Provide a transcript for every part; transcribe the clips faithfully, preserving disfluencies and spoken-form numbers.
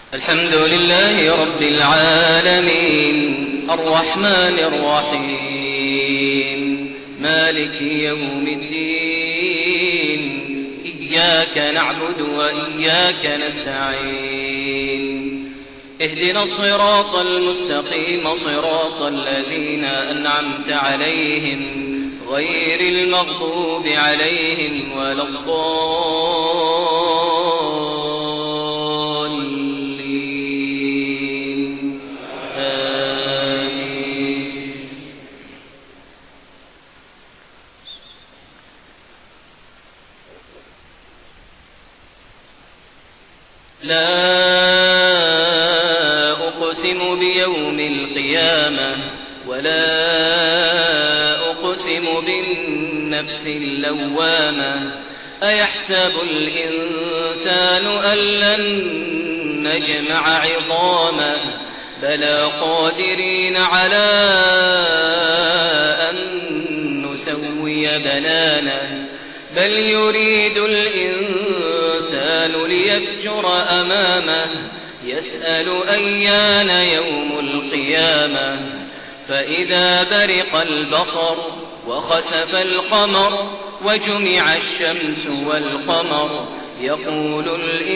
الحمد لله رب العالمين الرحمن الرحيم مالك يوم الدين إياك نعبد وإياك نستعين اهدنا الصراط المستقيم صراط الذين أنعمت عليهم غير المغضوب عليهم ولا الضالين آمين. لا أقسم بيوم القيامة ولا أقسم بالنفس اللوامة أيحسب الإنسان أن لن نجمع عظامه بلى قادرين على أن نسوي بنانه بل يريد الإنسان ليفجر أمامه يسأل أيان يوم القيامة فإذا برق البصر وخسف القمر وجمع الشمس والقمر يقول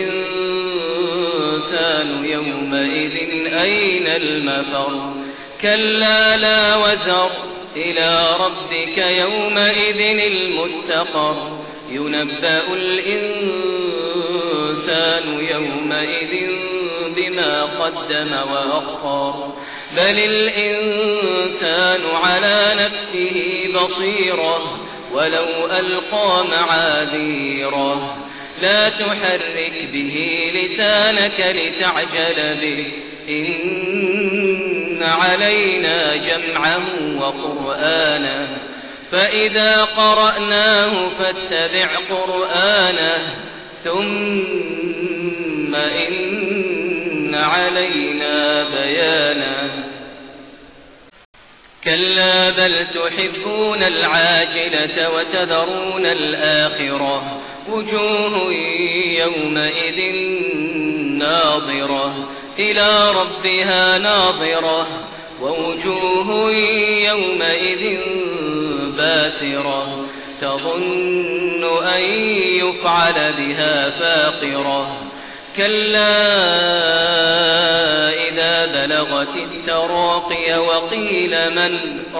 الإنسان يومئذ أين المفر كلا لا وزر إلى ربك يومئذ المستقر ينبأ الإنسان يومئذ بما قدم وأخر بل الإنسان على نفسه بصيرة ولو ألقى معاذيره لا تحرك به لسانك لتعجل به إن علينا جمعه وقرآنه فإذا قرأناه فاتبع قرآنه ثم إن علينا بيانه كلا بل تحبون العاجلة وتذرون الآخرة وجوه يومئذ ناظرة إلى ربها ناظرة ووجوه يومئذ باسرة تظن أن يفعل بها فاقرة كلا إذا بلغت التراقي وقيل من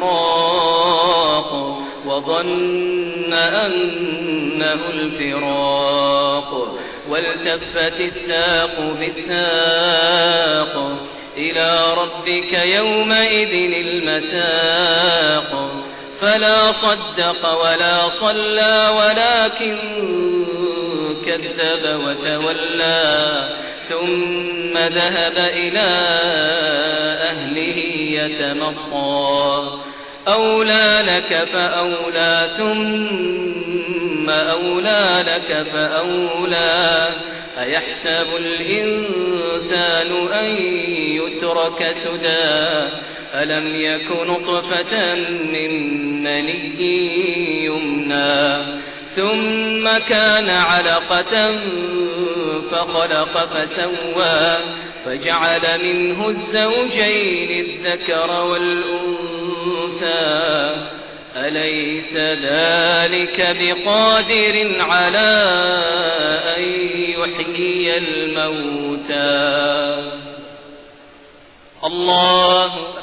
راق وظن أنه الفراق والتفت الساق بالساق إلى ربك يومئذ المساق فلا صدق ولا صلى ولكن كذب وتولى ثم ذهب إلى أهله يتمطى أولى لك فأولى ثم أولى لك فأولى أيحسب الإنسان أن يترك سدى ألم يك نطفة من مني يمنى ثم كان علقة فخلق فسوى فجعل منه الزوجين الذكر والأنثى أليس ذلك بقادر على أن يحيي الموتى الله